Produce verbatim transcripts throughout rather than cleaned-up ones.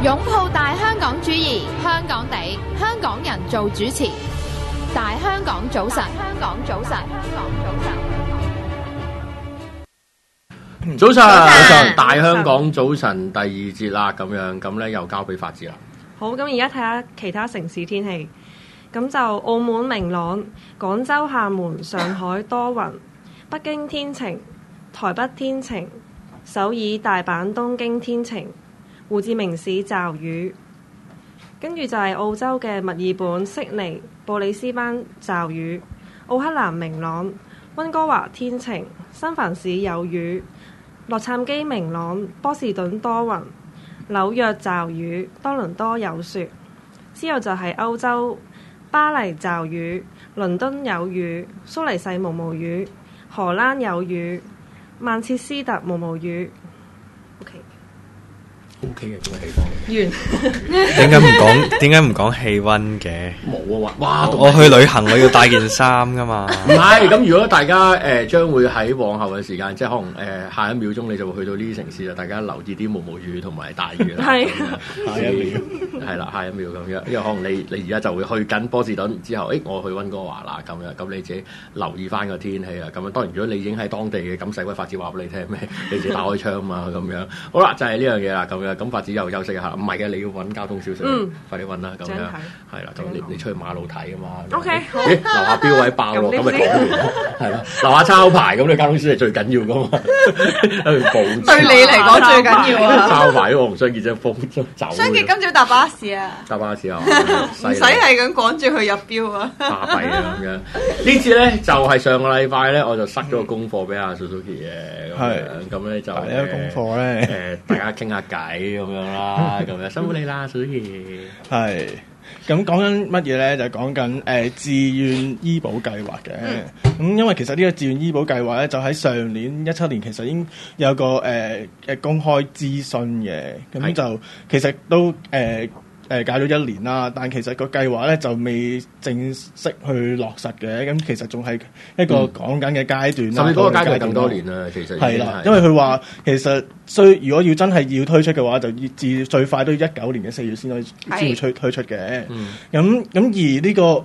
擁抱大香港主義，香港地，香港人做主持。大香港早晨，香港早晨，香港早晨。 早晨，早晨，大香港早晨第二節啦，咁樣咁咧又交俾法子啦。 好，咁而家睇下其他城市天氣。咁就澳門明朗，廣州、廈門、上海多雲，北京天晴，台北天晴，首爾、大阪、東京天晴，胡志明市驟雨。跟住就係澳洲嘅墨爾本、悉尼、布里斯班驟雨，奧克蘭明朗，溫哥華天晴，三藩市有雨，洛杉磯明朗，波士頓多雲，紐約驟雨，多倫多有雪。之後就係歐洲，巴黎驟雨，倫敦有雨，蘇黎世毛毛雨，荷蘭有雨，曼徹斯特毛毛雨。 O K 嘅，咁嘅氣氛。 完。 點解唔講？點解唔講氣溫嘅？ 冇啊！哇！ 我去旅行我要帶件衫噶嘛。 唔係咁，如果大家誒將會喺往後嘅時間，即係可能誒、呃、下一秒鐘你就會去到呢啲城市啦。大家留意啲毛毛雨同埋大雨啦。係。下一秒係啦，下一秒咁樣，因為可能你你而家就會去緊波士頓之後，誒我去溫哥華啦咁樣，咁你自己留意翻個天氣啊。咁樣當然，如果你已經喺當地嘅，咁使鬼法子話俾你聽咩？你自己打開窗嘛咁樣。好啦，就係、是、呢樣嘢啦咁樣。咁法子又休息一下，唔係嘅，你要揾交通消息，嗯、快啲揾啦咁樣。係啦，咁你你出去馬路睇啊嘛。O K，咦，樓下標位爆咯，咁咪講完係啦。樓下抄牌咁，你交通消息最緊要噶嘛。喺度報。 對你嚟講最緊要啊！ 抄牌我同雙傑真係風走。 雙傑今朝搭巴士啊！ 搭巴士啊！ 唔使係咁趕住去入標啊！ 巴閉啊咁樣。呢次咧就係、是、上個禮拜咧，我就塞咗個功課俾阿 Suzuki 嘅。係。咁咧就呢個功課咧， 誒大家傾下偈咁樣啦，咁樣辛苦你啦 Suzuki。 係。咁講緊乜嘢咧？就係講緊誒自願醫保計劃嘅。咁、嗯、因為其實呢個自願醫保計劃咧，就喺上年一七年其實已經有個誒誒、呃、公開諮詢嘅。咁就其實都誒。呃誒搞咗一年啦，但其實個計劃咧就未正式去落實嘅，咁其實仲係一個講緊嘅階段啦。甚至嗰個階段咁多年啦，其實係啦，因為佢話其實需如果要真係要推出嘅話，就要至最快都要一九年嘅四月先可以先會推推出嘅。咁咁、嗯、而呢、這個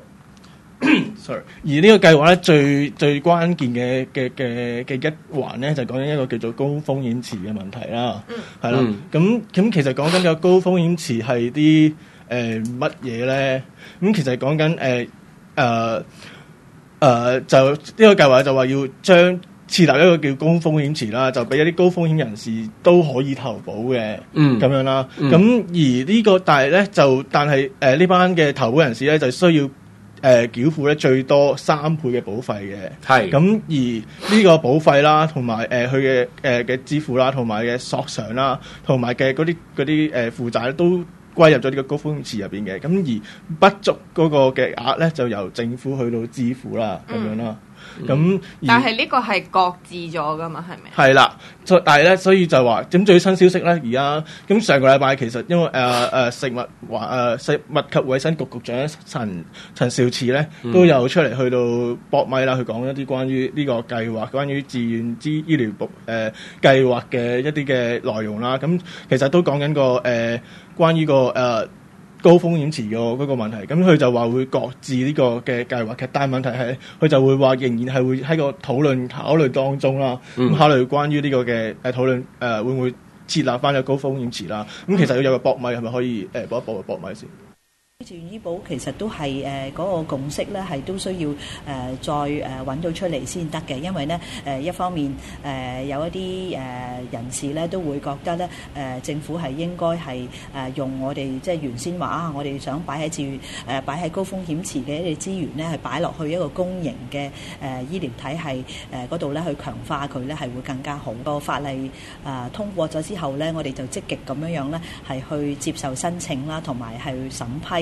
sorry， 而呢個計劃咧最最關鍵嘅嘅嘅嘅一環咧就講緊一個叫做高風險池嘅問題啦，係啦、嗯，咁咁、嗯、其實講緊個高風險池係啲誒乜嘢咧？咁、呃、其實講緊誒誒誒就呢、這個計劃就話要將設立一個叫高風險池啦，就俾一啲高風險人士都可以投保嘅，咁、嗯、樣啦。咁、嗯、而呢、這個但係咧就但係誒呢班嘅投保人士咧就需要。誒、呃、繳付咧最多三倍嘅保費嘅，係咁而呢個保費啦，同埋誒佢嘅誒嘅支付啦，同埋嘅索償啦，同埋嘅嗰啲嗰啲誒負債都歸入咗呢個高風險池入邊嘅，咁而不足嗰個嘅額咧就由政府去到支付啦，咁、嗯、樣啦。咁、嗯， 但係呢個係擱置咗噶嘛，係咪？ 係啦，但係咧，所以就話咁最新消息咧，而家咁上個禮拜其實因為誒誒、呃、食物話誒食物及衛生局局長陳陳肇始咧都有出嚟去到博咪啦，去講一啲關於呢個計劃，關於自願之醫療保誒計劃嘅一啲嘅內容啦。咁其實都講緊個誒、呃、關於個誒。呃高風險池個嗰個問題，咁佢就話會擱置呢個嘅計劃，其實但係問題係佢就會話仍然係會喺個討論考慮當中啦，咁、嗯、考慮關於呢個嘅誒討論誒、呃、會唔會設立翻個高風險池啦？咁其實要有個博米係咪可以誒博一博個博米先？ 自願醫保其實都係誒嗰個共識咧，係都需要誒、呃、再誒揾、呃、到出嚟先得嘅，因為咧誒、呃、一方面誒、呃、有一啲誒、呃、人士咧都會覺得咧誒、呃、政府係應該係誒、呃、用我哋即係原先話啊，我哋想擺喺自願誒擺喺高風險池嘅一啲資源咧，係擺落去一個公營嘅誒、呃、醫療體系誒嗰度咧去強化佢咧，係會更加好。個法例誒、呃、通過咗之後咧，我哋就積極咁樣樣咧係去接受申請啦，同埋係去審批。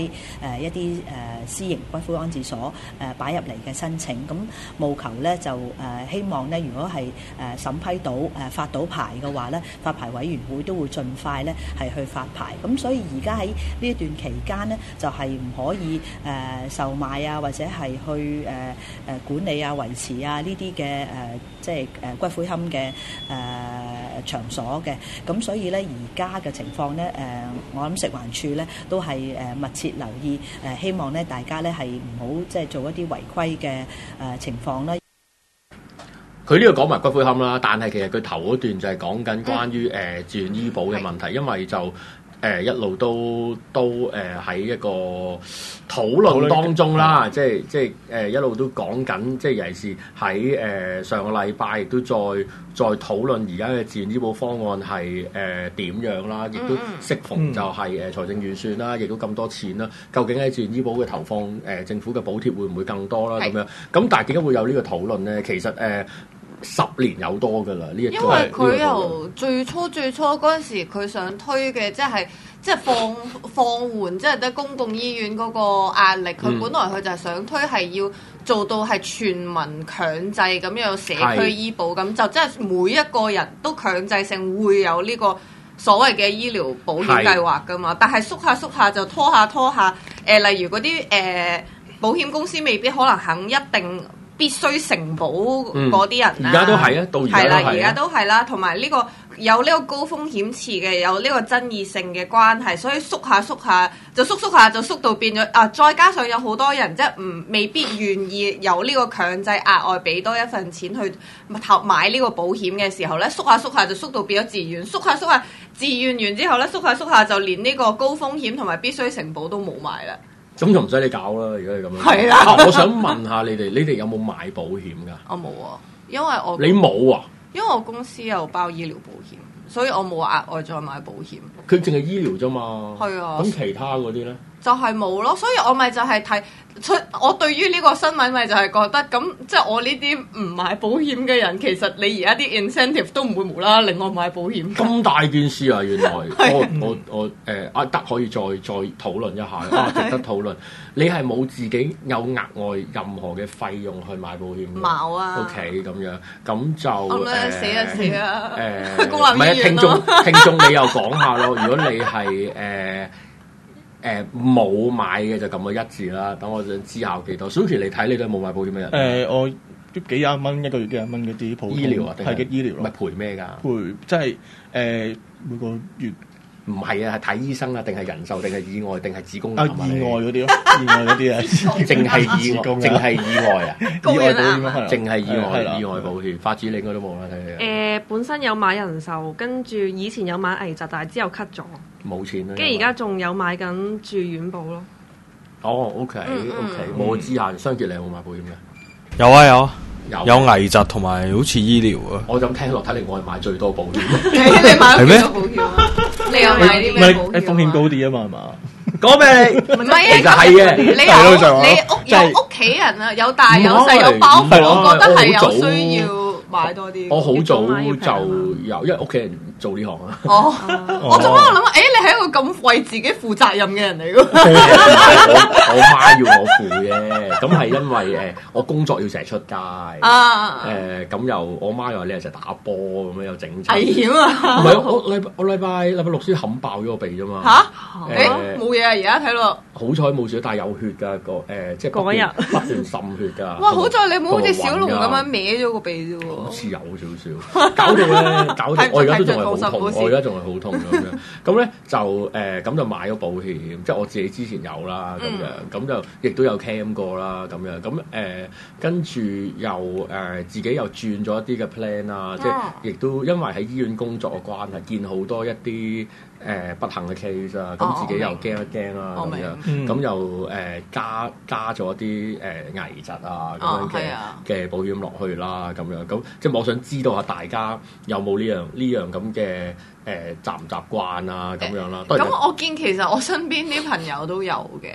誒一啲誒私營骨灰安置所誒擺入嚟嘅申請，咁務求咧就誒希望咧，如果係誒審批到誒發到牌嘅話咧，發牌委員會都會盡快咧係去發牌。咁所以而家喺呢一段期間咧，就係唔可以誒售賣啊，或者係去誒誒管理啊、維持啊呢啲嘅誒即係誒骨灰龕嘅誒場所嘅。咁所以咧而家嘅情況咧誒，我諗食環署咧都係誒密切留意誒，希望咧大家咧係唔好即係做一啲違規嘅誒情況啦。 佢呢個講埋骨灰龕啦，但係其實佢頭嗰段就係講緊關於誒、呃、自願醫保嘅問題，因為就誒、呃、一路都都誒喺、呃、一個討論當中啦，即係即係誒、呃、一路都講緊，即係尤其是喺誒、呃、上個禮拜亦都再再討論而家嘅自願醫保方案係誒點樣啦，亦都適逢就係誒財政預算啦，亦都咁多錢啦，究竟喺自願醫保嘅投放誒、呃、政府嘅補貼會唔會更多啦咁樣？咁但係點解會有呢個討論咧？其實誒。呃十年有多㗎啦，呢一個因為佢由最初最初嗰陣時，佢想推嘅即係即係放放緩，即係得公共醫院嗰個壓力。佢、嗯、本來佢就係想推係要做到係全民強制咁樣社區醫保，咁就即係每一個人都強制性會有呢個所謂嘅醫療保險計劃㗎嘛。但係縮下縮下就拖下拖下，誒、呃、例如嗰啲誒保險公司未必可能肯一定。必須承保嗰啲人啦， 而家都係啊，到而家都係啦， 而家都係啦，同埋呢個有呢個高風險池嘅，有呢個爭議性嘅關係，所以縮下縮下就縮縮下就縮到變咗啊！再加上有好多人即係唔未必願意有呢個強制額外俾多一份錢去投買呢個保險嘅時候咧，縮下縮下就縮到變咗自願，縮下縮下自願完之後咧，縮下縮下就連呢個高風險同埋必須承保都冇埋啦。 咁就唔使你搞啦，如果你咁樣。 係啦、 啊，我想問下你哋，你哋有冇買保險㗎？ 我冇啊，因為我你冇啊？ 因為我公司有包醫療保險，所以我冇額外再買保險。 佢淨係醫療啫嘛。 係啊。 咁其他嗰啲咧？ 就係冇咯，所以我咪就係睇出我對於呢個新聞咪就係覺得咁，即係我呢啲唔買保險嘅人，其實你而家啲 incentive 都唔會無啦啦令我買保險。咁大件事啊，原來我我我誒啊得可以再再討論一下啊，值得討論。你係冇自己有額外任何嘅費用去買保險嘅？ 冇啊。 OK 咁樣，咁就誒、呃、死啊死啊！ 誒公立醫院咯。唔係聽眾聽眾，你又講下咯。如果你係誒。呃誒冇、呃、買嘅就撳個一字啦，等我想知下有幾多。Suki 你睇你都係冇買保險嘅人。誒、 呃，我都幾廿蚊一個月幾廿蚊嗰啲普通醫療啊，係嘅醫療咯。 咪賠咩㗎？ 賠即係誒每個月。 唔係啊，係睇醫生啊，定係人壽，定係意外，定係子宮癌啊？意外嗰啲咯，意外嗰啲啊， 淨係意外，淨係意外啊！ 意外保險啊， 淨係意外，意外保險。發展你應該都冇啦，睇你。 誒，本身有買人壽，跟住以前有買危疾，但係之後 cut 咗。冇錢啦。 跟住而家仲有買緊住院保咯。 哦，OK，OK，我知下。雙傑，你有冇買保險嘅？ 有啊，有。有有危疾同埋好似醫療啊！ 我咁聽落睇嚟，我係買最多保險。 你買咗幾多保險啊？你有買啲咩保險？ 誒風險高啲啊嘛，係嘛？ 講咩？ 唔係啊， 其實係嘅。 你有你屋有屋企人啊，有大有細有包袱，我覺得係有需要買多啲。 我好早就有，因為屋企人做呢行啊。 哦，我仲喺度諗，誒，你係一個咁為自己負責任嘅人嚟㗎。 我媽要我負嘅，咁係因為誒我工作要成日出街。啊。誒咁又我媽又話你係成日打波咁樣又整親。危險啊！唔係我禮我禮拜禮拜六先冚爆咗個鼻啫嘛。 嚇？誒冇嘢啊！而家睇落。 好彩冇事，但係有血㗎個誒，即係不斷不斷滲血㗎。 哇！好在你冇好似小龍咁樣歪咗個鼻啫喎。 好似有少少，搞到咧，搞到我而家都仲係好痛，我而家仲係好痛咁樣。咁咧就誒咁就買咗保險，即係我自己之前有啦咁樣，咁就亦都有 claim 過啦咁樣。咁誒跟住又誒自己又轉咗一啲嘅 plan 啦，即係亦都因為喺醫院工作嘅關係，見好多一啲誒不幸嘅 case 啊，咁自己又驚一驚啦咁樣，咁又誒加加咗啲誒危疾啊咁樣嘅嘅保險落去啦咁樣，咁即係我想知道下大家有冇呢樣呢樣咁嘅誒習唔習慣啊咁樣啦。 咁我見其實我身邊啲朋友都有嘅，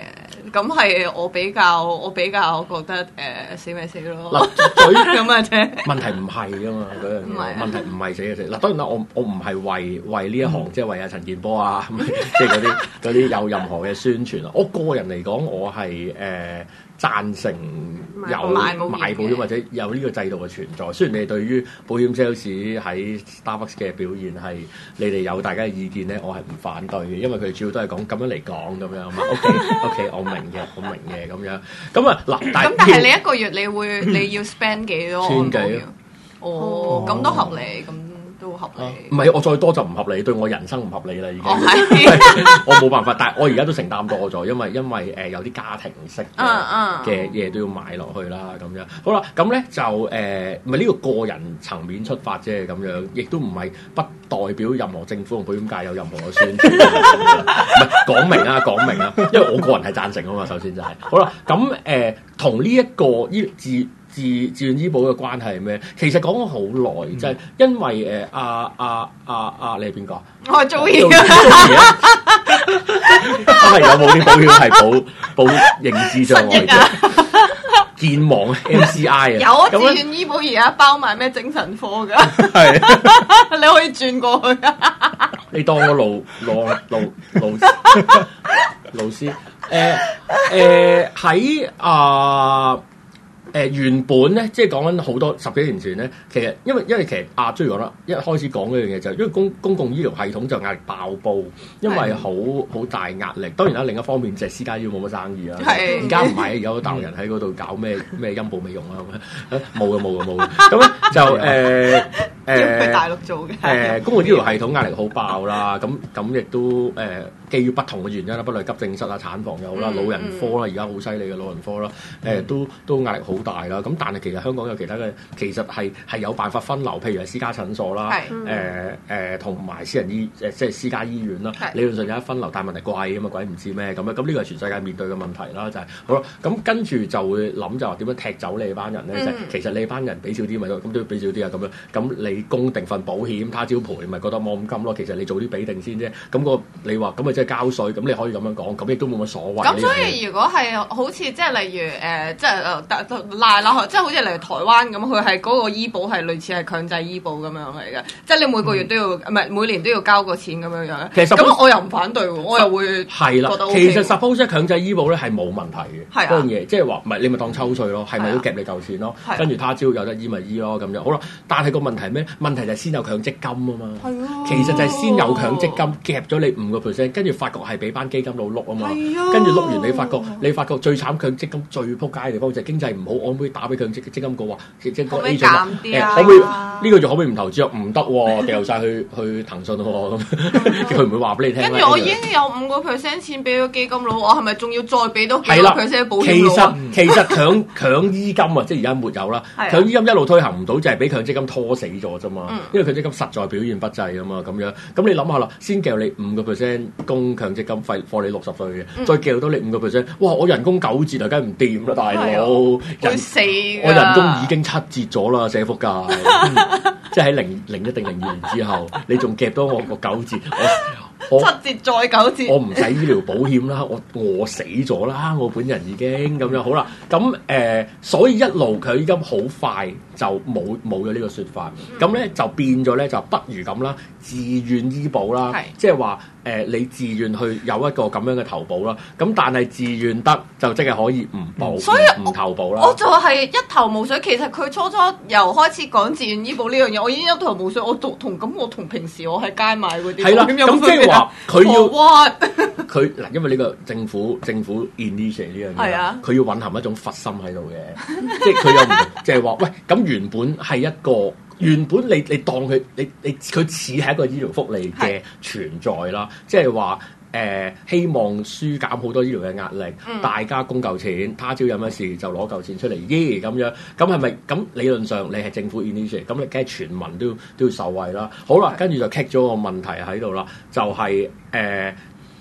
咁係我比較我比較覺得誒、呃、死咪死咯。 嗱， 咁啊啫。 問題唔係㗎嘛，嗰樣唔係問題唔係死嘅死。嗱，當然啦，我我唔係為為呢一行，即係為阿陳健波啊，即係嗰啲嗰啲有任何嘅宣傳啊。我個人嚟講，我係誒。呃贊成有買保險或者有呢個制度嘅存在。雖然你哋對於保險 sales 喺 Starbucks 嘅表現係你哋有大家嘅意見咧，我係唔反對嘅，因為佢主要都係講咁樣嚟講咁樣嘛。OK OK，我明嘅，我明嘅咁樣。咁啊嗱， 咁但係你一個月你會你要 spend 幾多？ 千幾？ 哦，咁都合理咁。都合理， 唔係我再多就唔合理，對我人生唔合理啦已經。 哦、 我冇辦法，但係我而家都承擔多咗，因為因為誒、呃、有啲家庭式嘅嘢都要買落去啦咁樣。好啦，咁咧就誒唔係呢個個人層面出發啫咁樣，亦都唔係不代表任何政府同保險界有任何嘅宣傳。唔係講明啊，講明啊，因為我個人係贊成啊嘛。首先就係、是、好啦，咁誒同呢一個醫自。自自願醫保嘅關係係咩？其實講咗好耐，就係、是、因為誒阿阿阿阿你係邊個？ 我係做嘢啊！ 係有冇啲保險係保保認知障礙嘅？健忘 M C I 啊！ 有啊，自願醫保而家包埋咩精神科㗎？ 係你可以轉過去啊！ 你當我老老老老老師誒誒喺啊！誒、呃、原本咧，即係講緊好多十幾年前咧，其實因為因為其實阿朱講啦，一開始講嗰樣嘢就係因為公公共醫療系統就壓力爆煲，因為好好大壓力。當然啦，另一方面就係私家醫冇乜生意啦。而家唔係，而家有大陸人喺嗰度搞咩咩陰部美容啊咁樣，冇嘅冇嘅冇嘅。咁咧就誒誒，呃、 去大陸做嘅。誒、 呃、公共醫療系統壓力好爆啦，咁咁亦都誒、呃、基於不同嘅原因啦，不論急症室啊、產房又好啦、老人科啦，而家好犀利嘅老人科啦，誒、呃、都都壓力好大啦，咁但係其實香港有其他嘅，其實係係有辦法分流，譬如係私家診所啦，誒誒同埋私人醫誒即係私家醫院啦，理論上有一分流，但係問題貴啊嘛，鬼唔知咩咁樣，咁呢個係全世界面對嘅問題啦，就係、是、好啦，咁跟住就會諗就話點樣踢走你班人咧？就係、其實你班人俾少啲咪得，咁都要俾少啲啊咁樣，咁你供定份保險，他朝賠咪覺得冇咁金咯，其實你早啲俾定先啫，咁、那個你話咁咪即係交稅，咁你可以咁樣講，咁亦都冇乜所謂。 咁所以如果係好似即係例如誒、呃，即係誒賴啦，即係好似嚟台灣咁，佢係嗰個醫保係類似係強制醫保咁樣嚟嘅，即係你每個月都要唔係、嗯、每年都要交個錢咁樣樣。其實咁我又唔反對喎，我又會係啦。其實 suppose 強制醫保咧係冇問題嘅，嗰樣嘢即係話唔係你咪當抽稅咯，係咪都夾你嚿錢咯？跟住他朝有得醫咪醫咯咁樣。好啦，但係個問題係咩？問題就係先有強積金啊嘛。係啊。其實就係先有強積金夾咗你五個 percent，跟住發覺係俾班基金佬碌啊嘛。係啊。跟住碌完你發覺你發覺最慘強積金最撲街嘅地方就係經濟唔好，我可唔可以打俾強積積金局話，即係個 agent 話誒可唔可以呢個就可唔可以唔投資啊？唔得喎，掉晒去去騰訊喎咁，佢唔會話俾你聽。 跟住我已經有五個 percent 錢俾咗基金佬，我係咪仲要再俾多幾個 percent 保險佬啊？ 其實其實強強醫金啊，即係而家沒有啦。強醫金一路推行唔到，就係俾強積金拖死咗啫嘛。因為強積金實在表現不濟啊嘛，咁樣咁你諗下啦，先叫你五個 percent 供強積金費，放你六十歲嘅，再叫到你五個 percent，哇！我人工九折啊，梗係唔掂啦，大佬。 會死㗎！ 我人工已經七折咗啦，社福界，嗯、即係喺零零一定零二年之後，你仲夾多我個九折，我我七折再九折， 我唔使醫療保險啦，我餓死咗啦，我本人已經咁樣好啦。咁誒、呃，所以一路佢已經好快就冇冇咗呢個説法，咁咧、嗯、就變咗咧，就不如咁啦，自願醫保啦，即係話誒你自願去有一個咁樣嘅投保啦。咁但係自願得就即係可以唔保，所以唔投保啦。 我就係一頭霧水。其實佢初初由開始講自願醫保呢樣嘢，我已經一頭霧水。我同同咁，我同平時我喺街買嗰啲， 係啦，咁即係話佢要佢嗱， 哦、 因為呢個政府政府 initiate 呢樣嘢，佢、 啊、 要蘊含一種佛心喺度嘅，即係佢有唔同，即係話喂，咁原本係一個原本你你當佢你你佢似係一個醫療福利嘅存在啦，即係話。誒、呃、希望舒減好多醫療嘅壓力，嗯、大家供夠錢，他朝有乜事就攞夠錢出嚟醫咁樣，咁係咪咁理論上你係政府 initiate，咁你梗係全民都都要受惠啦。好啦，跟住就 catch 咗個問題喺度啦，就係誒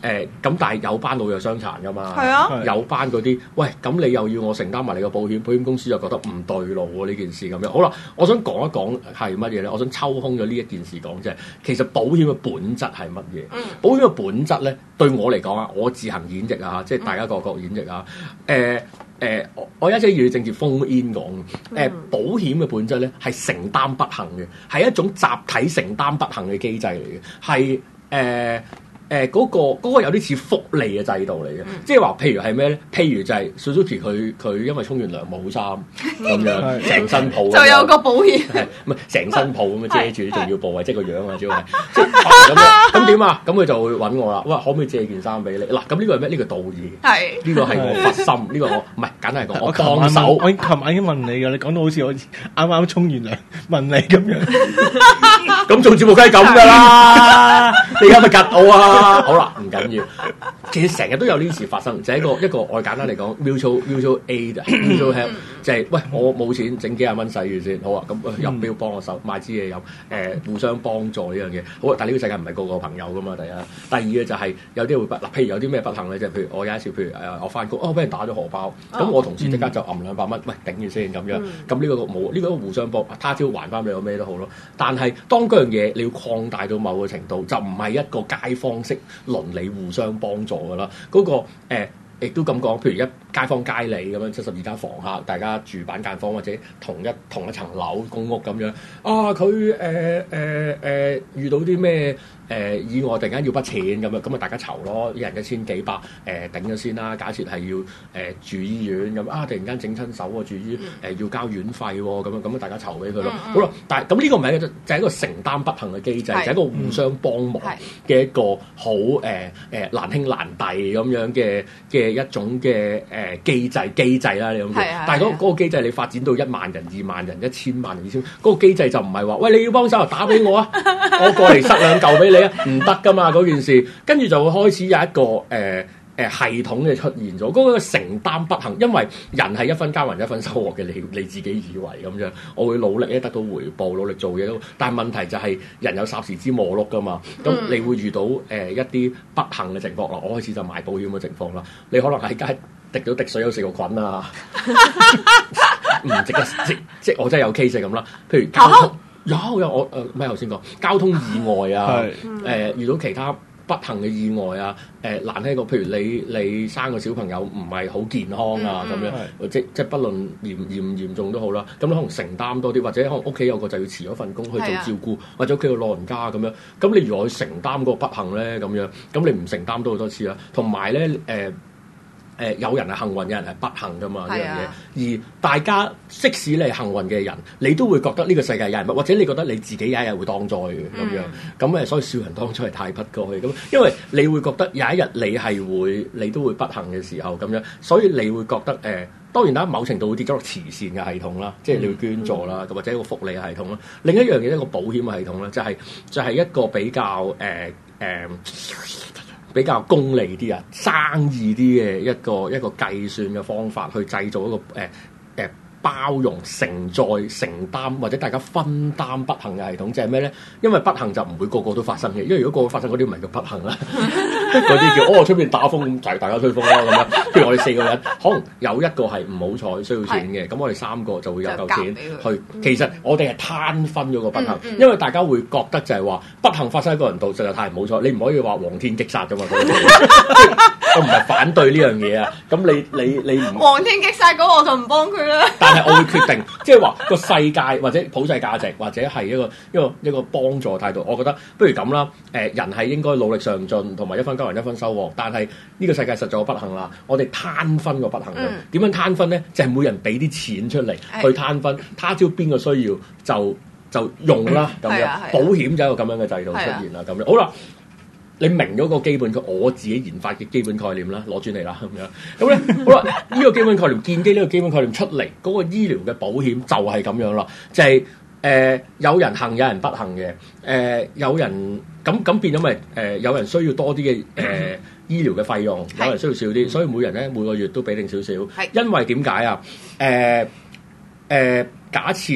誒咁，但係有班老弱傷殘噶嘛， 係啊， 有班嗰啲，喂，咁你又要我承擔埋你個保險，保險公司就覺得唔對路喎呢件事咁樣。好啦，我想講一講係乜嘢咧？我想抽空咗呢一件事講啫。其實保險嘅本質係乜嘢？ 嗯、 保險嘅本質咧，對我嚟講啊，我自行演繹啊，即係大家各各演繹啊。誒、呃、誒、呃，我我一直要政治烽煙講，誒、呃、保險嘅本質咧係承擔不幸嘅，係一種集體承擔不幸嘅機制嚟嘅，係誒。呃誒嗰、呃那個嗰、那個有啲似福利嘅制度嚟嘅，嗯、即係話譬如係咩咧？譬如就係 Suzuki 佢佢因為沖完涼冇衫咁樣，成身泡就有個保險， 係唔係成身泡咁樣遮住啲重要部位，即係個樣啊，主要係即係咁樣。咁點啊？咁佢就會揾我啦。哇，可唔可以借件衫俾你？嗱，咁呢個係咩？呢、這個道義，係呢個係我發心，呢、這個我唔係簡單嚟講，我幫手。 我琴晚已經問你㗎，你講到好似我啱啱沖完涼問你咁樣。 咁做節目梗係咁㗎啦，你而家咪夾我啊！好啦，唔緊要。其實成日都有呢啲事發生，就係、是、一個一個我簡單嚟講 mutual mutual aid，mutual help，就係、是、喂我冇錢整幾廿蚊使住先，好啊，咁入標幫我手買支嘢飲，誒、呃、互相幫助呢樣嘢。好啊，但係呢個世界唔係個個朋友噶嘛，第一。第二嘅就係有啲會不嗱，譬如有啲咩不幸咧，即係譬如我有一次，譬如誒我翻工，哦俾人打咗荷包，咁、哦、我同事即刻就揞兩百蚊，喂頂住先咁樣。咁呢、嗯、個冇呢、這個互相幫，他朝還翻俾我咩都好咯。但係當嗰樣嘢你要擴大到某個程度，就唔係一個街坊式倫理互相幫助㗎啦。嗰、那個誒亦、呃、都咁講，譬如一街坊街里咁樣，七十二間房客，大家住板間房或者同一同一層樓公屋咁樣。啊，佢誒誒誒遇到啲咩誒意外，突然間要筆錢咁樣，咁咪大家籌咯，一人一千幾百誒、呃、頂咗先啦。假設係要誒、呃、住醫院咁啊，突然間整親手啊，住醫誒、呃、要交院費喎，咁樣咁樣大家籌俾佢咯。嗯嗯好啦，但係咁呢個唔係一個就係、是、一個承擔不幸嘅機制，是就係一個互相幫忙嘅一個好誒誒難兄難弟咁樣嘅嘅一種嘅誒。呃機制機制啦，你咁講，但係嗰嗰個機制你發展到一萬人、二萬人、一千萬人、二千，嗰、那個機制就唔係話，喂，你要幫手打俾我啊，我過嚟塞兩嚿俾你啊，唔得噶嘛嗰件事，跟住就會開始有一個誒誒、呃呃、系統嘅出現咗，嗰、那個承擔不幸，因為人係一分耕耘一分收穫嘅，你你自己以為咁樣，我會努力咧得到回報，努力做嘢都，但係問題就係人有霎時之磨碌噶嘛，咁你會遇到誒、呃、一啲不幸嘅情況啦，我開始就買保險嘅情況啦，你可能喺街滴到滴水有四個菌啊，唔值得即即我真係有 case 咁啦。譬如交通、啊、有有我誒咩頭先講交通意外啊，誒、呃、遇到其他不幸嘅意外啊，誒、呃、難聽過，譬如你你生個小朋友唔係好健康啊咁、嗯、樣，嗯、即即不論嚴嚴唔嚴重都好啦，咁你可能承擔多啲，或者可能屋企有個就要辭咗份工去做照顧，啊、或者屋企個老人家咁樣，咁你如何去承擔嗰個不幸咧？咁樣咁你唔承擔都好多次啦，同埋咧誒。呃誒、呃、有人係幸運，有人係不幸噶嘛呢樣嘢，而大家即使你係幸運嘅人，你都會覺得呢個世界有人不，或者你覺得你自己有一日會當災嘅咁樣，咁誒、嗯、所以笑人當災係太不該咁，因為你會覺得有一日你係會你都會不幸嘅時候咁樣，所以你會覺得誒、呃、當然啦，某程度會跌咗落慈善嘅系統啦，即係你會捐助啦，嗯、或者一個福利系統啦。另一樣嘢一個保險嘅系統啦，就係、是、就係、是、一個比較誒誒。呃呃比較功利啲啊，生意啲嘅一個一個計算嘅方法去製造一個誒誒、呃呃、包容、承載、承擔或者大家分擔不幸嘅系統，即係咩咧？因為不幸就唔會個個都發生嘅，因為如果個個發生嗰啲唔係叫不幸啦，嗰啲叫哦出邊打風咁就係大家吹風啦咁樣。譬如我哋四個人，可能有一個係唔好彩需要錢嘅，咁是我哋三個就會有嚿錢去。其實我哋係攤分咗個不幸，嗯嗯、因為大家會覺得就係話不幸發生喺個人度實在太唔好彩，你唔可以話皇天擊殺㗎嘛。我唔係反對呢樣嘢啊，咁你你你唔皇天擊殺嗰個我就唔幫佢啦。 但係我會決定，即係話個世界或者普世價值或者係一個一個一個幫助態度，我覺得不如咁啦。誒、呃，人係應該努力上進，同埋一分耕耘一分收穫。但係呢個世界實在有不幸啦，我哋攤分個不幸嘅。點、嗯、樣攤分咧？就係、是、每人俾啲錢出嚟去攤分，他朝邊個需要就就用啦咁樣。保險就係一個咁樣嘅制度出現啦，咁樣好啦。你明咗個基本，我自己研發嘅基本概念啦，攞專利啦咁樣。咁咧好啦，呢、這個基本概念建基呢個基本概念出嚟，嗰、那個醫療嘅保險就係咁樣啦，就係、是、誒、呃、有人幸有人不幸嘅，誒、呃、有人咁咁變咗咪誒有人需要多啲嘅誒醫療嘅費用，有人需要少啲，所以每人咧每個月都俾定少少。係因為點解啊？誒、呃、誒、呃、假設。誒、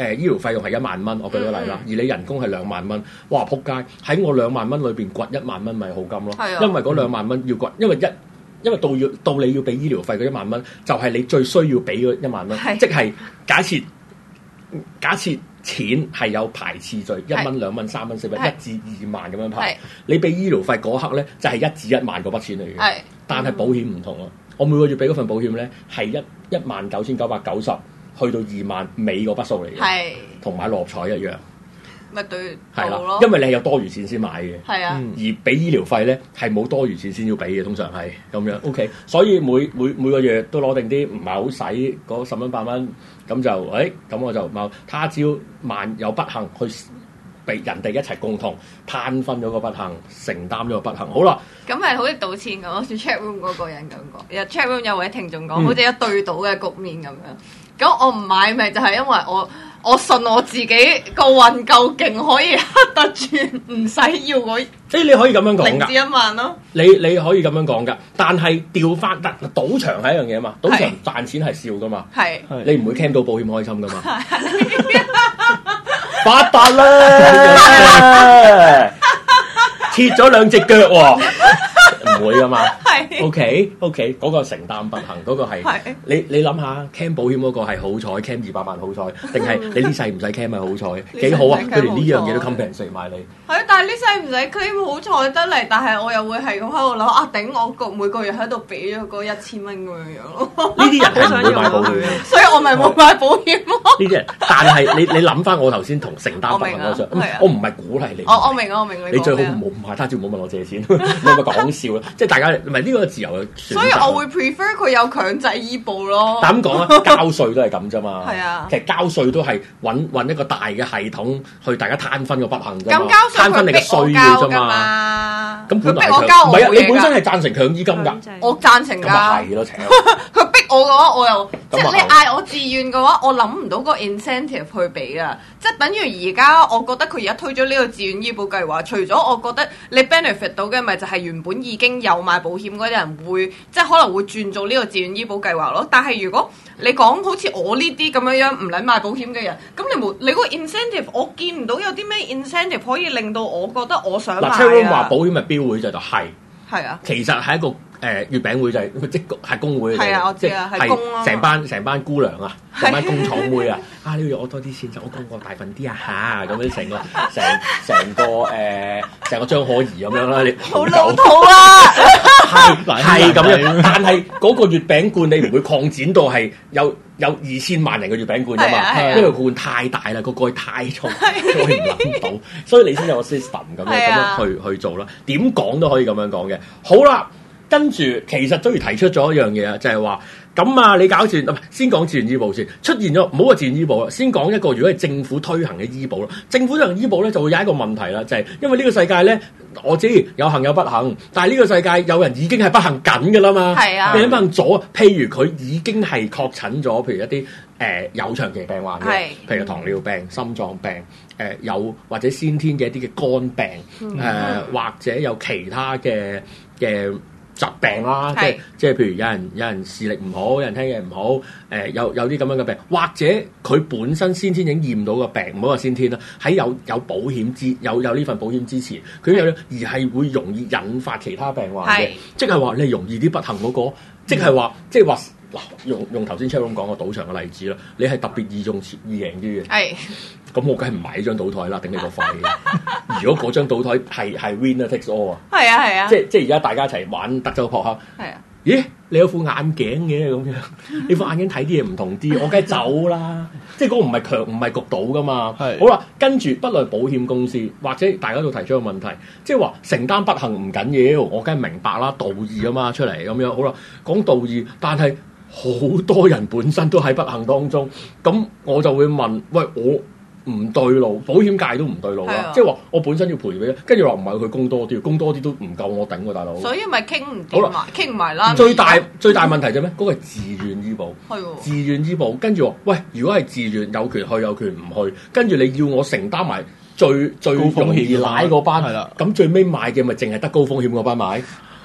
誒醫療費用係一萬蚊，我舉個例啦，而你人工係兩萬蚊，哇撲街！喺我兩萬蚊裏邊掘一萬蚊咪好金咯，因為嗰兩萬蚊要掘，因為一因為到要到你要俾醫療費嗰一萬蚊，就係、是、你最需要俾嗰一萬蚊，即係假設假設錢係有排次序，一蚊、兩蚊、三蚊、四蚊，一至二萬咁樣排，你俾醫療費嗰刻咧就係、是、一至一萬嗰筆錢嚟嘅，但係保險唔同咯，我每個月俾嗰份保險咧係一一萬九千九百九十。去到二萬尾嗰筆數嚟嘅，同買六合彩一樣， 咪對係啦，因為你係有多餘錢先買嘅， 係啊， 而俾醫療費咧係冇多餘錢先要俾嘅，通常係咁樣。OK， 所以每每每個月都攞定啲唔係好使嗰十蚊八蚊，咁就誒咁、哎、我就冇他朝萬有不幸去被人哋一齊共同攤分咗個不幸，承擔咗個不幸。好啦， 咁係好似賭錢咁，好似 chat room 嗰個人咁講，有 chat room 有位聽眾講，嗯、好似一對賭嘅局面咁樣。咁我唔買咪就係因為我我信我自己個運夠勁，可以克得住，唔使要我。 即係你可以咁樣講㗎， 零至一萬咯。 你你可以咁樣講㗎，但係調翻得賭場係一樣嘢嘛，賭場賺錢係笑㗎嘛，係你唔會 claim 到保險開心㗎嘛，發達啦，切咗兩隻腳喎。唔會噶嘛，OK OK， 嗰個承擔不幸，嗰、嗰個係你你諗下 ，cam 保險嗰個係好彩 ，cam 二百萬好彩，定係你呢世唔使 cam 咪好彩，幾好啊！佢連呢樣嘢都 compensate 埋你。係， 但係呢世唔使 claim 好彩得嚟，但係我又會係咁喺度諗啊，頂我個每個月喺度俾咗嗰一千蚊咁樣樣咯。呢啲人係唔會買保險，所以我咪冇買保險咯。 呢啲人，但係你你諗翻我頭先同承擔不幸嗰張，我唔係鼓勵你。 我我明啊，我明你。 你最好唔好唔係，他朝唔好問我借錢，你咪講笑。即係大家唔係呢個自由嘅選擇， 所以我會 prefer 佢有強制醫保咯。 但咁講啊，交稅都係咁啫嘛。 係啊， 其實交稅都係揾揾一個大嘅系統去大家攤分個不幸啫嘛。 咁交稅攤分你嘅稅嘅啫嘛。咁本來佢唔係啊，你本身係贊成強醫金㗎， 我贊成㗎。 咁係咯，請佢逼我嘅話，我又即係你嗌我自願嘅話，我諗唔到個 incentive 去俾啊。即係等於而家，我覺得佢而家推咗呢個自願醫保計劃，除咗我覺得你 benefit 到嘅，咪就係原本已經有買保險嗰啲人會，即係可能會轉做呢個自願醫保計劃咯。但係如果你講好似我呢啲咁樣樣唔撚買保險嘅人，咁你冇你嗰個 incentive，我見唔到有啲咩 incentive 可以令到我覺得我想買啊。 嗱 ，Chatroom 話保險係標會就係係啊， 其實係一個。誒、呃、月餅會就係、是、即係工會嚟嘅， 啊、即係成班成班姑娘啊，成班工廠妹啊，啊你要我多啲錢就我講我大份啲啊嚇，咁樣成個成成個誒成個張可頤咁樣啦，你好老土啊， 係係咁樣，但係嗰個月餅罐你唔會擴展到係有有二千萬人嘅月餅罐㗎嘛，啊、因為個罐太大啦，個蓋太重，我係唔諗到，所以你先有個 system 咁樣咁樣去去做啦，點講都可以咁樣講嘅，好啦。跟住，其實都要提出咗一樣嘢啊，就係話咁啊，你搞自願，先講自願醫保先。出現咗，唔好話自願醫保啦，先講一個如果係政府推行嘅醫保啦。政府推行醫保咧，就會有一個問題啦，就係、是、因為呢個世界咧，我知有幸有不幸，但係呢個世界有人已經係不幸緊㗎啦嘛。係啊，你不幸咗，譬如佢已經係確診咗，譬如一啲誒、呃、有長期病患嘅，譬如糖尿病、心臟病，誒、呃、有或者先天嘅一啲嘅肝病，誒、呃、或者有其他嘅嘅。疾病啦，即係即係譬如有人有人視力唔好，有人聽嘢唔好，誒、呃、有有啲咁樣嘅病，或者佢本身先天已經驗到個病，唔好話先天啦，喺有有保險之有有呢份保險之前，佢有而係會容易引發其他病患嘅，即係話你容易啲不幸嗰、那個，即係話即係話嗱，用用頭先 Chatroom 講個賭場嘅例子啦，你係特別易中易贏啲嘅，係，咁我梗係唔買呢張賭台啦，頂你個肺！如果嗰張賭台係係 winner takes all 啊，係啊係啊，即係即係而家大家一齊玩德州撲克，係啊，咦？你有副眼鏡嘅咁樣，你副眼鏡睇啲嘢唔同啲，我梗係走啦，即係嗰個唔係強唔係焗賭噶嘛，係，好啦，跟住不論保險公司或者大家都提出個問題，即係話承擔不幸唔緊要，我梗係明白啦，道義啊嘛出嚟咁樣，好啦，講道義，但係。好多人本身都喺不幸當中，咁我就會問：喂，我唔對路，保險界都唔對路啦。即係話我本身要賠俾你，跟住話唔係佢供多啲，供多啲都唔夠我頂喎，大佬。所以咪傾唔掂埋，傾唔埋啦。最大最大問題就咩？嗰個係自願醫保，係喎，自願醫保。跟住話，喂，如果係自願，有權去，有權唔去。跟住你要我承擔埋最最容易賴嗰班，係啦。咁最尾買嘅咪淨係得高風險嗰班買。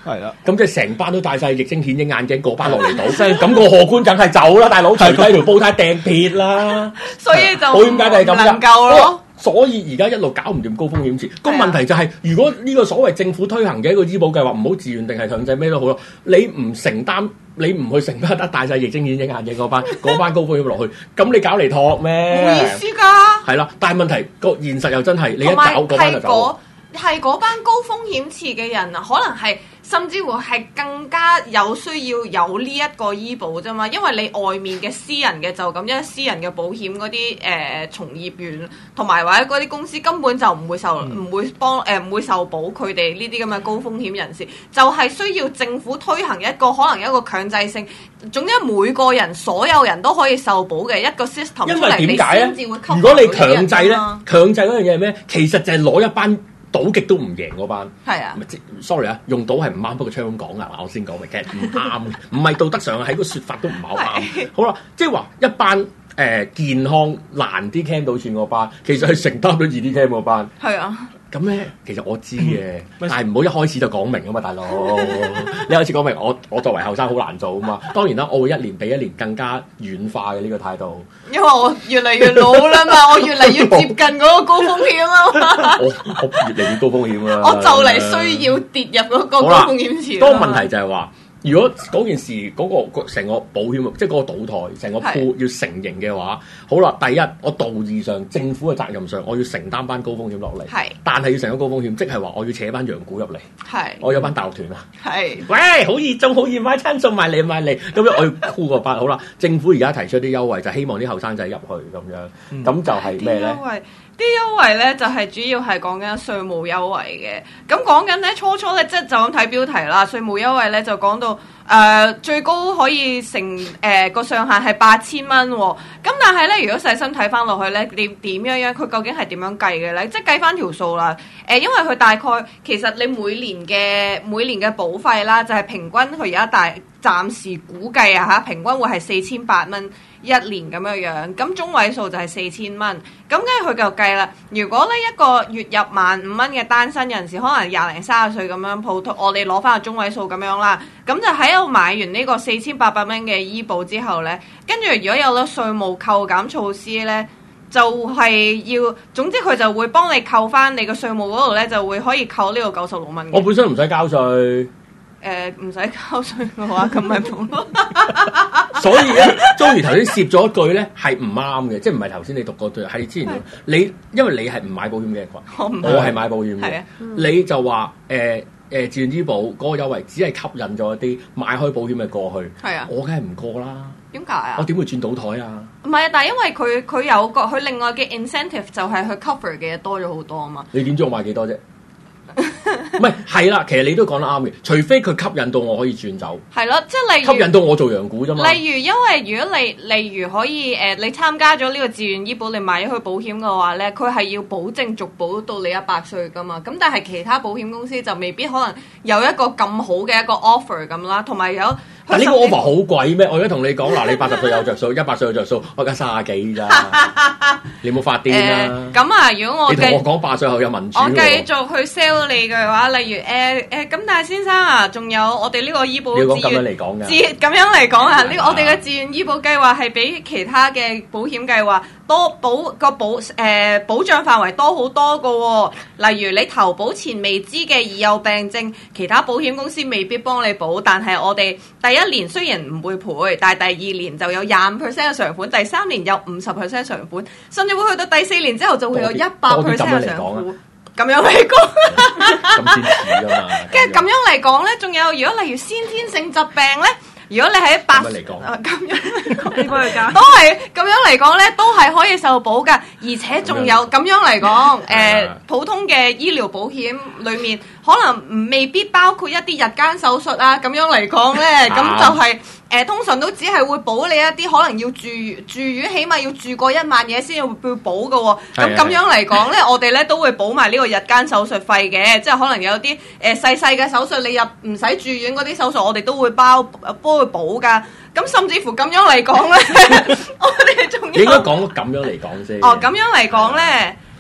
係啦， 咁即係成班都戴晒液晶顯影眼鏡，嗰班落嚟到，咁個荷官梗係走啦，大佬除低條煲呔掟撇啦， 所以就保險界就係咁能夠咯。 所以而家一路搞唔掂高風險池，個問題就係、是，如果呢個所謂政府推行嘅一個醫保計劃，唔好自願定係強制咩都好咯，你唔承擔，你唔去承擔得戴晒液晶顯影眼鏡嗰班嗰班高風險落去，咁你搞嚟托咩？ 冇意思㗎。係啦，但係問題個現實又真係，你一搞嗰班就走。 係嗰班高風險池嘅人啊，可能係甚至乎係更加有需要有呢一個醫保啫嘛，因為你外面嘅私人嘅就咁，因為私人嘅保險嗰啲誒從業員同埋或者嗰啲公司根本就唔會受唔、嗯、會幫誒唔會受保佢哋呢啲咁嘅高風險人士，就係、是、需要政府推行一個可能一個強制性，總之每個人所有人都可以受保嘅一個 system 出嚟，你先至會吸引到啲人。如果你強制咧， 強制嗰樣嘢係咩？其實就係攞一班賭極都唔贏嗰班， 係啊 ，sorry 啊，用賭係唔啱，不過槍咁講啊，我先講咪，其實唔啱，唔係道德上喺個説法都唔係好啱。好啦，即係話一班誒、呃、健康難啲 claim 到錢嗰班，其實係承擔咗易啲 claim 嗰班， 係啊。 咁咧，其實我知嘅，但係唔好一開始就講明啊嘛，大佬。你一開始講明，我我作為後生好難做啊嘛。當然啦，我會一年比一年更加軟化嘅呢、這個態度。 因為我越嚟越老啦嘛，我越嚟越接近嗰個高風險啊嘛。 我我越嚟越高風險啦。 我就嚟需要跌入嗰個高風險池。 多個問題就係話，如果嗰件事嗰、那個成個保險，即係嗰個賭台成個鋪要成型嘅話，好啦，第一我道義上政府嘅責任上，我要承擔班高風險落嚟，但係要成個高風險，即係話我要扯班洋股入嚟，我有班大陸團啊，喂，好熱衷好熱買親送埋嚟買嚟，咁樣我要箍個班，好啦，政府而家提出啲優惠，就希望啲後生仔入去咁樣，咁、嗯、就係咩咧？ 啲優惠咧就係、是、主要係講緊稅務優惠嘅，咁講緊咧初初咧即係就咁睇標題啦，稅務優惠咧就講到誒、呃、最高可以成誒個、呃、上限係八千蚊喎，咁但係咧如果細心睇翻落去咧，點點樣樣佢究竟係點樣計嘅咧？即係計翻條數啦，誒、呃、因為佢大概其實你每年嘅每年嘅保費啦，就係、是、平均佢而家大暫時估計啊嚇，平均會係四千八蚊一年咁樣樣，咁中位數就係四千蚊，咁跟住佢就計啦。如果呢一個月入萬五蚊嘅單身人士，可能廿零三十歲咁樣，普通我哋攞翻個中位數咁樣啦，咁就喺度買完呢個四千八百蚊嘅醫保之後呢，跟住如果有咗稅務扣減措施呢，就係、是、要總之佢就會幫你扣翻你個稅務嗰度呢，就會可以扣呢個九十六蚊。 我本身唔使交稅。 誒唔使交稅嘅話，咁咪冇咯。 所以咧，周瑜頭先攝咗一句咧，係唔啱嘅，即係唔係頭先你讀嗰句，係之前你因為你係唔買保險嘅人群，我我係買保險嘅，你就話誒誒自願醫保嗰個優惠只係吸引咗一啲買開保險嘅過去，係啊，我梗係唔過啦。 點解啊？ 我點會轉賭台啊？ 唔係啊，但係因為佢佢有個佢另外嘅 incentive 就係佢 cover 嘅嘢多咗好多啊嘛。 你點知我買幾多啫？唔係係啦，其實你都講得啱嘅，除非佢吸引到我可以轉走， 係咯，即係例如吸引到我做洋股啫嘛。例如，因為如果你例如可以誒、呃，你參加咗呢個自願醫保，你買咗佢保險嘅話咧，佢係要保證續保到你一百歲噶嘛。咁但係其他保險公司就未必可能有一個咁好嘅一個 offer 咁啦，同埋有。 但呢個 offer 好貴咩？我而家同你講嗱，你八十歲有着數，一百歲有着數，我而家三十幾咋？你冇發癲啦！ 咁啊，如果我你同我講八十歲後有民主， 我繼續去 sell 你嘅話，例如誒誒，咁但係先生啊，仲有我哋呢個醫保自願， 咁樣嚟講嘅， 自咁樣嚟講啊，呢個我哋嘅自願醫保計劃係比其他嘅保險計劃多保個保誒、呃、保障範圍多好多個喎、哦。例如你投保前未知嘅已有病症，其他保險公司未必幫你保，但係我哋第一年雖然唔會賠，但係第二年就有廿五 percent 嘅償款，第三年有五十 percent 償款，甚至會去到第四年之後就會有一百 percent 嘅償款。咁樣嚟講， 咁先似㗎嘛。 跟住咁樣嚟講咧，仲有如果例如先天性疾病咧。如果你喺八咁樣嚟講，你幫佢加都係咁樣嚟講咧，都係可以受保㗎，而且仲有咁樣嚟講，誒、呃、普通嘅醫療保險裏面可能未必包括一啲日間手術啊，咁樣嚟講咧，咁就係、是、誒、呃、通常都只係會保你一啲可能要住住院，起碼要住過一晚嘢先會保㗎喎。咁咁樣嚟講咧，我哋咧都會保埋呢個日間手術費嘅，即係可能有啲誒細細嘅手術，你入唔使住院嗰啲手術，我哋都會包包。會保噶，咁甚至乎咁樣嚟講咧，我哋仲要應該講咁樣嚟講先。 哦，咁樣嚟講咧，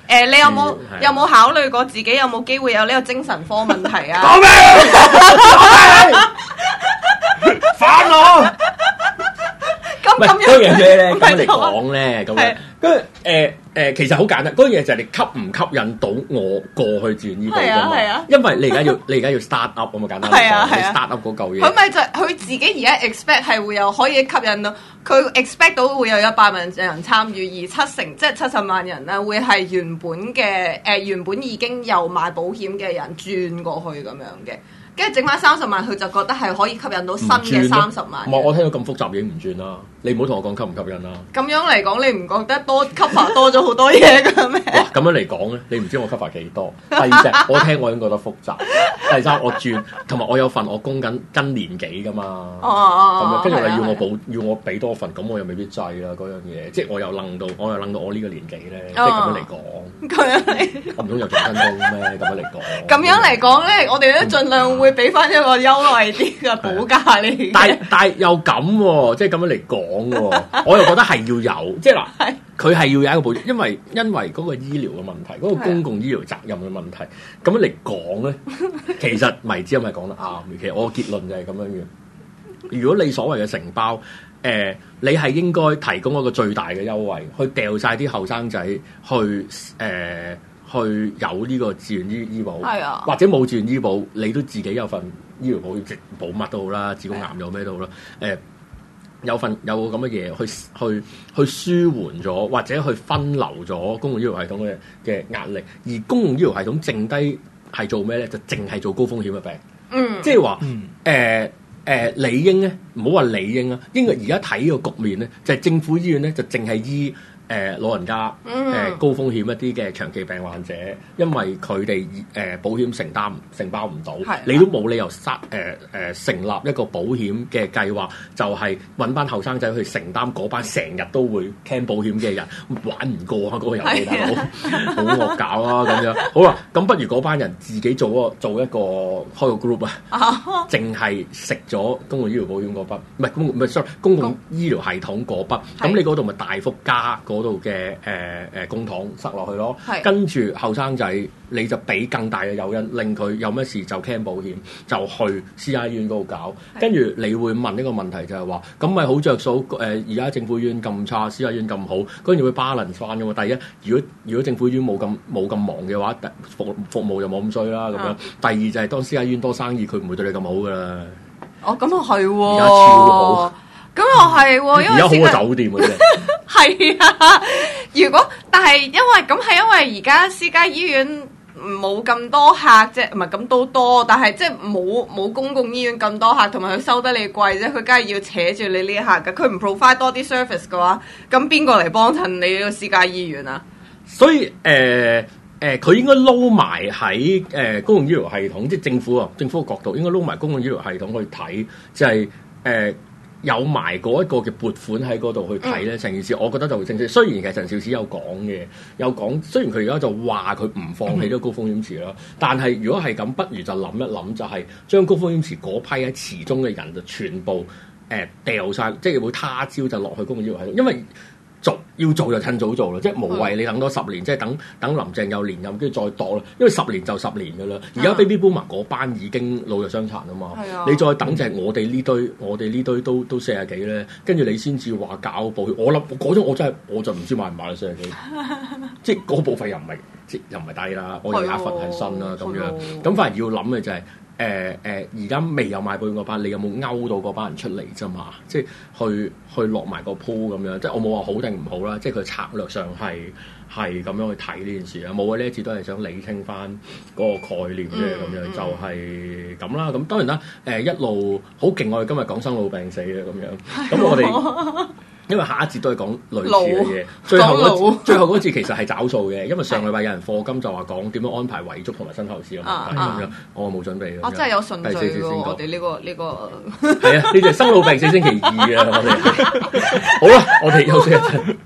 誒，你有冇有冇考慮過自己有冇機會有呢個精神科問題啊？ 講咩？講咩？反我！ 咁咁嗰樣嘢咧，咁樣嚟講咧，咁樣跟住誒誒，其實好簡單，嗰樣嘢就係你吸唔吸引到我過去自願醫保㗎嘛？因為你而家要你而家要 start up 啊嘛，簡單嚟講，你 start up 嗰嚿嘢。 佢咪就佢自己而家 expect 係會有可以吸引到佢 expect 到會有一百萬人參與，而七成即係七十萬人咧會係原本嘅誒、呃、原本已經有買保險嘅人轉過去咁樣嘅。跟住整翻三十萬，佢就覺得係可以吸引到新嘅三十萬。 唔係，我聽到咁複雜已經唔轉啦。你唔好同我講吸唔吸引啦。 咁樣嚟講，你唔覺得多 cover 多咗好多嘢嘅咩？ 哇！咁樣嚟講咧，你唔知我 cover 幾多。第二隻，我聽我已經覺得複雜。第三，我轉，同埋我有份我供緊跟年幾噶嘛。 哦哦咁樣跟住你要我補，要我俾多份，咁我又未必制啦。嗰樣嘢，即係我又諗到，我又諗到我呢個年紀咧，即係咁樣嚟講。 咁樣嚟， 我唔通又做跟工咩？咁樣嚟講。 咁樣嚟講咧，我哋都盡量會俾翻一個優惠啲嘅保價你。 但係但係又咁喎，即係咁樣嚟講喎，我又覺得係要有，即係嗱，佢係要有一個保障，因為因為嗰個醫療嘅問題，嗰、嗰個公共醫療責任嘅問題，咁樣嚟講咧，其實迷之係咪講得啱？其實我結論就係咁樣嘅。如果你所謂嘅承包，誒、呃，你係應該提供一個最大嘅優惠，去掉晒啲後生仔去誒。呃去有呢個自願醫醫保， 啊、 或者冇自願醫保，你都自己有份醫療保險，即保乜都好啦，子宮癌有咩都好啦，誒、呃、有份有個咁嘅嘢去去去舒緩咗，或者去分流咗公共醫療系統嘅嘅壓力，而公共醫療系統剩低係做咩咧？就淨係做高風險嘅病， 嗯， 即係話誒誒理應咧，唔好話理應啊，應該而家睇呢個局面咧，就係、是、政府醫院咧就淨係醫。誒、呃、老人家，誒、呃、高風險一啲嘅長期病患者，因為佢哋誒保險承擔承包唔到， 的你都冇理由殺誒誒成立一個保險嘅計劃，就係揾班後生仔去承擔嗰班成日都會 claim 保險嘅人，玩唔過啊嗰、那個遊戲大佬，好惡搞啊咁樣。好啦，咁不如嗰班人自己做個做一個開個 group 啊，淨係食咗公共醫療保險嗰筆，唔係公唔係 sorry 公共醫療系統嗰筆，咁你嗰度咪大幅加嗰度嘅誒誒公帑塞落去咯，跟住後生仔你就俾更大嘅誘因，令佢有咩事就 claim 保險，就去私家醫院嗰度搞。跟住你會問一個問題就係話，咁咪好着數？誒而家政府醫院咁差，私家醫院咁好，跟住會 balance 翻嘅嘛。第一，如果如果政府醫院冇咁冇咁忙嘅話，服服務就冇咁衰啦。咁樣。嗯、第二就係當私家醫院多生意，佢唔會對你咁好噶啦。 哦，咁又係喎。 而家超好。 咁又係喎，因為而家好過酒店嘅啫。 係啊，如果但係因為咁係因為而家私家醫院冇咁多客啫，唔係咁都多，但係即係冇冇公共醫院咁多客，同埋佢收得你貴啫，佢梗係要扯住你呢客㗎。佢唔 provide 多啲 service 嘅話，咁邊個嚟幫襯你呢個私家醫院啊？ 所以誒誒，佢、呃呃、應該撈埋喺誒公共醫療系統，即係政府啊，政府嘅角度應該撈埋公共醫療系統去睇，就係、是、誒。呃有埋嗰一個嘅撥款喺嗰度去睇咧，成件事我覺得就會正式。雖然其實陳肇始有講嘅，有講雖然佢而家就話佢唔放棄咗高風險池啦，嗯、但係如果係咁，不如就諗一諗，就係將高風險池嗰批喺池中嘅人就全部誒掉晒，即係會他朝就落去公共醫療系統，因為做要做就趁早做啦，即係無謂你等多十年，嗯、即係等等林鄭有連任，跟住再度啦。因為十年就十年噶啦，而家 baby boomer 嗰班已經老弱傷殘啊嘛， 嗯、 你再等就係我哋呢堆，我哋呢堆都都四十幾咧，跟住你先至話搞保險。我諗嗰種我真係我就唔知買唔買到四十幾，即係嗰部分又唔係即又唔係低啦，我又有一份係新啦咁樣，咁反而要諗嘅就係、是。誒誒，而家、呃、未有買保險嗰班，你有冇勾到嗰班人出嚟啫嘛？即係去去落埋個鋪咁樣，即係我冇話好定唔好啦。即係佢策略上係係咁樣去睇呢件事啊。冇啊，呢一次都係想理清翻嗰個概念啫，咁、嗯、樣就係咁啦。咁當然啦，誒、呃、一路好勁，我哋今日講生老病死嘅咁樣，咁我哋。因為下一節都係講類似嘅嘢，最後嗰最後嗰節其實係找數嘅，因為上禮拜有人課金就話講點樣安排遺囑同埋身後事嘅問題咁樣，我冇準備。 我真係有順序喎，我哋呢個呢個係啊，呢隻生老病死星期二啊，我哋好啦，我哋休息一陣。